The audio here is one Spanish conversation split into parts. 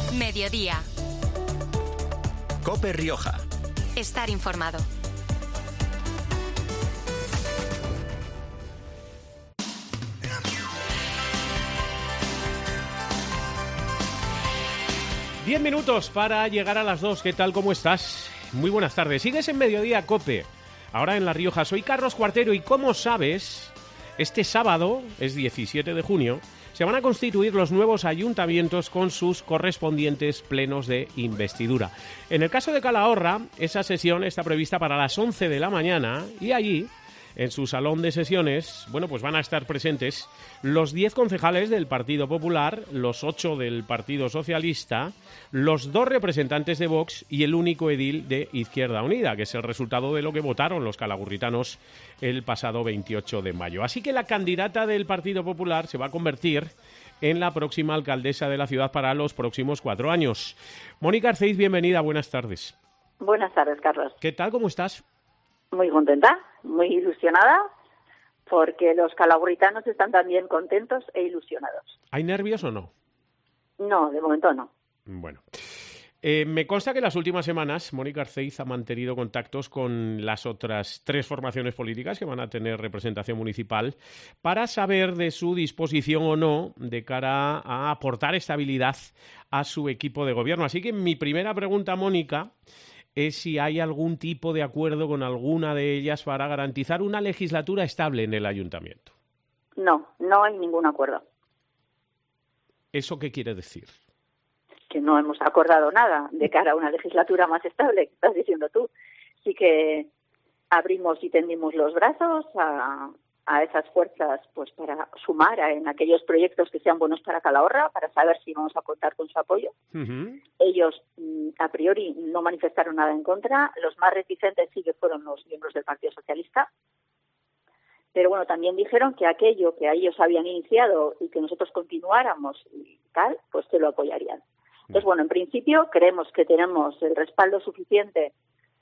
Mediodía. COPE Rioja. Estar informado. Diez minutos para llegar a las 2. ¿Qué tal? ¿Cómo estás? Muy buenas tardes. Sigues en Mediodía COPE. Ahora en La Rioja. Soy Carlos Cuartero y como sabes, este sábado, es 17 de junio, se van a constituir los nuevos ayuntamientos con sus correspondientes plenos de investidura. En el caso de Calahorra, esa sesión está prevista para las 11 de la mañana y allí, en su salón de sesiones, pues van a estar presentes los 10 concejales del Partido Popular, los 8 del Partido Socialista, los 2 representantes de Vox y el único edil de Izquierda Unida, que es el resultado de lo que votaron los calagurritanos el pasado 28 de mayo. Así que la candidata del Partido Popular se va a convertir en la próxima alcaldesa de la ciudad para los próximos 4 años. Mónica Arceiz, bienvenida, buenas tardes. Buenas tardes, Carlos. ¿Qué tal? ¿Cómo estás? Muy contenta, muy ilusionada, porque los calagurritanos están también contentos e ilusionados. ¿Hay nervios o no? No, de momento no. Bueno. Me consta que en las últimas semanas Mónica Arceiz ha mantenido contactos con las otras 3 formaciones políticas que van a tener representación municipal para saber de su disposición o no de cara a aportar estabilidad a su equipo de gobierno. Así que mi primera pregunta, Mónica, es si hay algún tipo de acuerdo con alguna de ellas para garantizar una legislatura estable en el ayuntamiento. No, no hay ningún acuerdo. ¿Eso qué quiere decir? Que no hemos acordado nada de cara a una legislatura más estable, que estás diciendo tú. Sí que abrimos y tendimos los brazos a esas fuerzas pues para sumar en aquellos proyectos que sean buenos para Calahorra, para saber si vamos a contar con su apoyo. Uh-huh. Ellos a priori no manifestaron nada en contra. Los más reticentes sí que fueron los miembros del Partido Socialista. Pero bueno, también dijeron que aquello que ellos habían iniciado y que nosotros continuáramos y tal, pues que lo apoyarían. Entonces, bueno, en principio creemos que tenemos el respaldo suficiente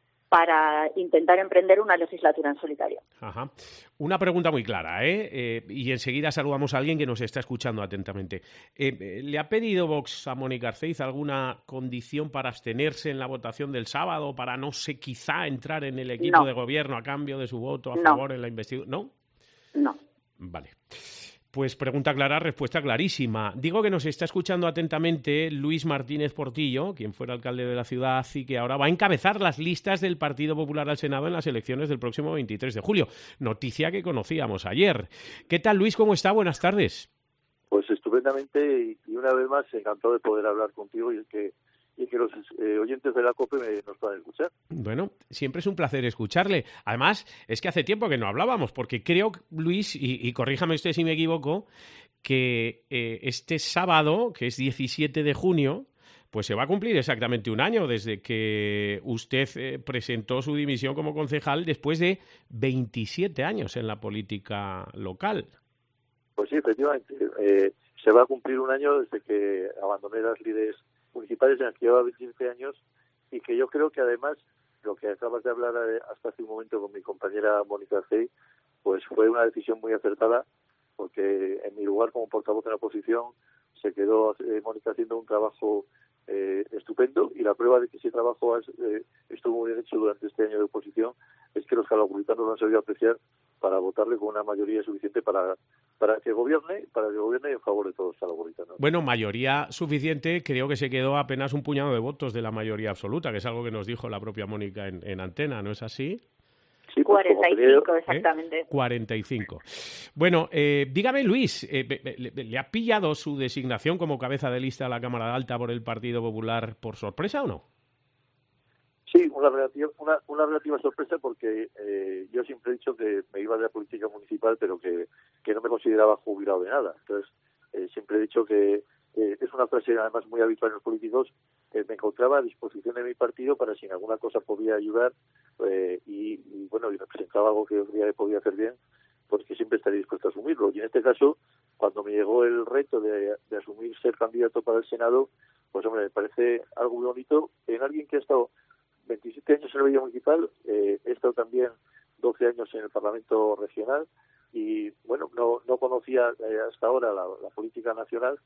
para intentar emprender una legislatura en solitario. Ajá. Una pregunta muy clara, y enseguida saludamos a alguien que nos está escuchando atentamente. ¿Le ha pedido Vox a Mónica Arceiz alguna condición para abstenerse en la votación del sábado, para no sé, quizá entrar en el equipo de gobierno a cambio de su voto a favor en la investidura? ¿No? No. Vale. Pues pregunta clara, respuesta clarísima. Digo que nos está escuchando atentamente Luis Martínez Portillo, quien fuera alcalde de la ciudad y que ahora va a encabezar las listas del Partido Popular al Senado en las elecciones del próximo 23 de julio. Noticia que conocíamos ayer. ¿Qué tal, Luis? ¿Cómo está? Buenas tardes. Pues estupendamente y una vez más encantado de poder hablar contigo y que los oyentes de la COPE nos puedan escuchar. Bueno, siempre es un placer escucharle. Además, es que hace tiempo que no hablábamos, porque creo, Luis, y corríjame usted si me equivoco, que este sábado, que es 17 de junio, pues se va a cumplir exactamente un año desde que usted presentó su dimisión como concejal después de 27 años en la política local. Pues sí, efectivamente. Se va a cumplir un año desde que abandoné las lides municipales en las que llevaba 27 años y que yo creo que además lo que acabas de hablar hasta hace un momento con mi compañera Mónica Arceiz, pues fue una decisión muy acertada porque en mi lugar como portavoz de la oposición se quedó Mónica haciendo un trabajo estupendo y la prueba de que ese trabajo estuvo muy bien hecho durante este año de oposición es que los calagurritanos lo han sabido apreciar para votarle con una mayoría suficiente para que gobierne en favor de todos los calagurritanos. Bueno, mayoría suficiente, creo que se quedó apenas un puñado de votos de la mayoría absoluta, que es algo que nos dijo la propia Mónica en antena, ¿no es así? Sí, 45, exactamente. 45. Bueno, dígame, Luis, ¿le ha pillado su designación como cabeza de lista a la Cámara Alta por el Partido Popular por sorpresa o no? Sí, una relativa sorpresa porque yo siempre he dicho que me iba de la política municipal, pero que no me consideraba jubilado de nada. Entonces, siempre he dicho que es una frase además muy habitual en los políticos, me encontraba a disposición de mi partido para si en alguna cosa podía ayudar y representaba algo que podía hacer bien, pues que siempre estaría dispuesto a asumirlo. Y en este caso, cuando me llegó el reto de asumir ser candidato para el Senado, pues hombre, me parece algo muy bonito en alguien que ha estado 27 años en el medio municipal, he estado también 12 años en el Parlamento regional y, bueno, no conocía hasta ahora la política nacional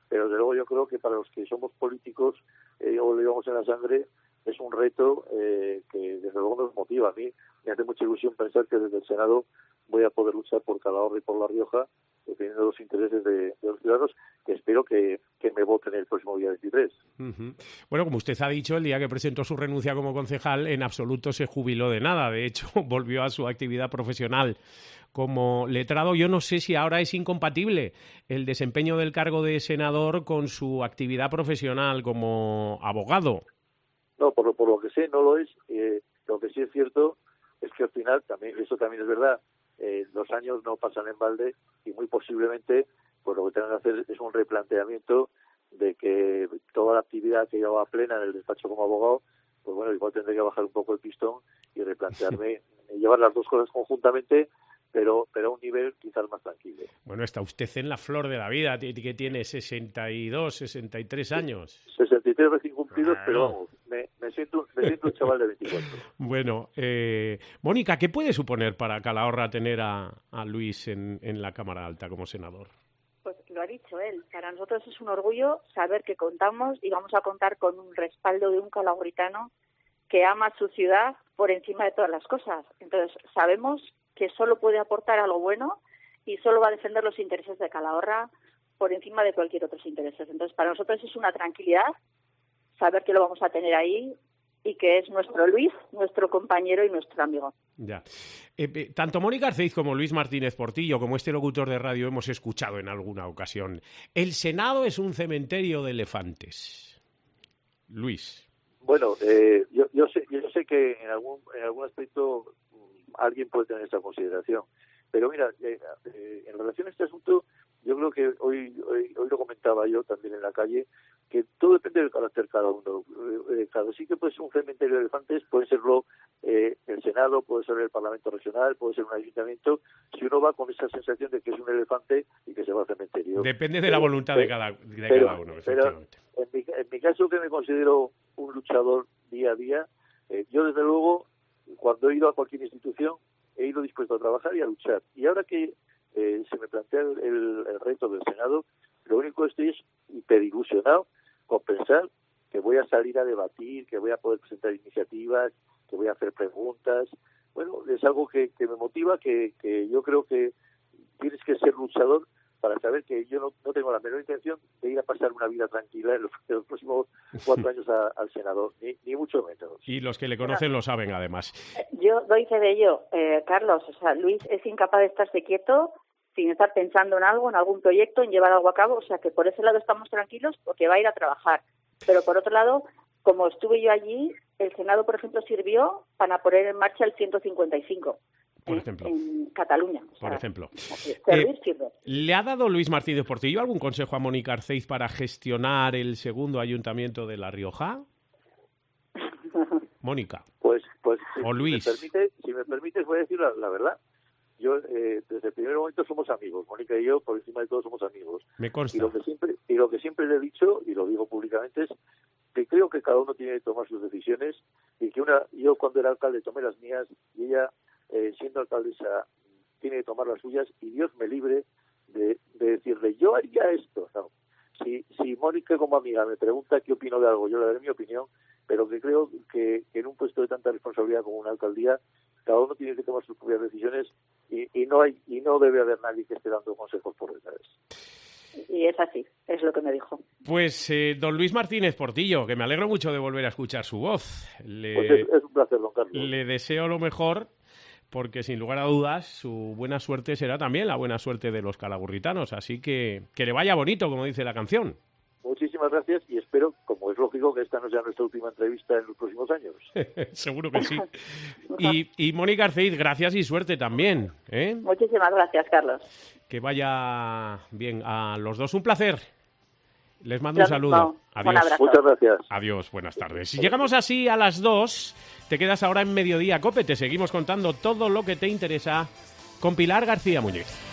pero desde luego yo creo que para los que somos políticos o lo llevamos en la sangre, es un reto que desde luego nos motiva. A mí me hace mucha ilusión pensar que desde el Senado voy a poder luchar por Calahorra y por La Rioja, defendiendo los intereses de los ciudadanos, que espero que me voten el próximo día 23. Uh-huh. Bueno, como usted ha dicho, el día que presentó su renuncia como concejal, en absoluto se jubiló de nada. De hecho, volvió a su actividad profesional como letrado. Yo no sé si ahora es incompatible el desempeño del cargo de senador con su actividad profesional como abogado. No, por lo que sé, no lo es. Lo que sí es cierto es que al final, eso también es verdad, los años no pasan en balde y muy posiblemente pues lo que tengan que hacer es un replanteamiento de que toda la actividad que llevaba plena en el despacho como abogado, pues bueno, igual tendré que bajar un poco el pistón y replantearme llevar las dos cosas conjuntamente, pero a un nivel quizás más tranquilo. Bueno, está usted en la flor de la vida, que tiene 62, 63 años. 63 recién cumplidos, pero vamos, me siento un chaval de 24. Bueno, Mónica, ¿qué puede suponer para Calahorra tener a Luis en la Cámara Alta como senador? Pues lo ha dicho él. Para nosotros es un orgullo saber que contamos y vamos a contar con un respaldo de un calahorritano que ama su ciudad por encima de todas las cosas. Entonces, sabemos que solo puede aportar algo bueno y solo va a defender los intereses de Calahorra por encima de cualquier otros intereses. Entonces, para nosotros es una tranquilidad saber que lo vamos a tener ahí y que es nuestro Luis, nuestro compañero y nuestro amigo. Ya. Tanto Mónica Arceiz como Luis Martínez Portillo, como este locutor de radio, hemos escuchado en alguna ocasión. El Senado es un cementerio de elefantes. Luis. Bueno, yo sé que en algún aspecto alguien puede tener esa consideración. Pero mira, en relación a este asunto, yo creo que hoy lo comentaba yo también en la calle, que todo depende del carácter de cada uno. Cada sitio puede ser un cementerio de elefantes, puede serlo el Senado, puede ser el Parlamento Regional, puede ser un ayuntamiento, si uno va con esa sensación de que es un elefante y que se va al cementerio. Depende de la voluntad de cada uno, efectivamente. Pero en mi caso, que me considero un luchador día a día, yo desde luego, cuando he ido a cualquier institución, he ido dispuesto a trabajar y a luchar. Y ahora que se me plantea el reto del Senado, lo único que estoy es hiperilusionado con pensar que voy a salir a debatir, que voy a poder presentar iniciativas, que voy a hacer preguntas. Bueno, es algo que me motiva, que yo creo que tienes que ser luchador para saber que yo no tengo la menor intención de ir a pasar una vida tranquila en los próximos 4 años al Senado, ni mucho menos. Y los que le conocen lo saben, además. Yo doy fe de ello, Carlos. O sea, Luis es incapaz de estarse quieto sin estar pensando en algo, en algún proyecto, en llevar algo a cabo. O sea, que por ese lado estamos tranquilos porque va a ir a trabajar. Pero por otro lado, como estuve yo allí, el Senado, por ejemplo, sirvió para poner en marcha el 155. Por ejemplo. En Cataluña. O sea, por ejemplo. Sirve. ¿Le ha dado Luis Martínez Portillo algún consejo a Mónica Arceiz para gestionar el segundo ayuntamiento de La Rioja? Mónica. Pues o Luis. Si me permites, voy a decir la verdad. Yo, desde el primer momento somos amigos. Mónica y yo, por encima de todo, somos amigos. Me consta. Y lo que siempre le he dicho, y lo digo públicamente, es que creo que cada uno tiene que tomar sus decisiones y que yo cuando era alcalde tomé las mías y ella, siendo alcaldesa, tiene que tomar las suyas, y Dios me libre de decirle, yo haría esto. No. Si Mónica como amiga me pregunta qué opino de algo, yo le daré mi opinión, pero que creo que en un puesto de tanta responsabilidad como una alcaldía, cada uno tiene que tomar sus propias decisiones y no debe haber nadie que esté dando consejos por detrás. Y es así, es lo que me dijo. Pues don Luis Martínez Portillo, que me alegro mucho de volver a escuchar su voz. Pues es un placer, don Carlos. Le deseo lo mejor, porque sin lugar a dudas su buena suerte será también la buena suerte de los calahorritanos, así que le vaya bonito, como dice la canción. Muchísimas gracias y espero, como es lógico, que esta no sea nuestra última entrevista en los próximos años. Seguro que sí. Y Mónica Arceiz, gracias y suerte también. Muchísimas gracias, Carlos. Que vaya bien a los dos. Un placer. Les mando un saludo. Adiós. Un abrazo. Muchas gracias. Adiós, buenas tardes. Si llegamos así a las 2, te quedas ahora en Mediodía Cope. Te seguimos contando todo lo que te interesa con Pilar García Muñiz.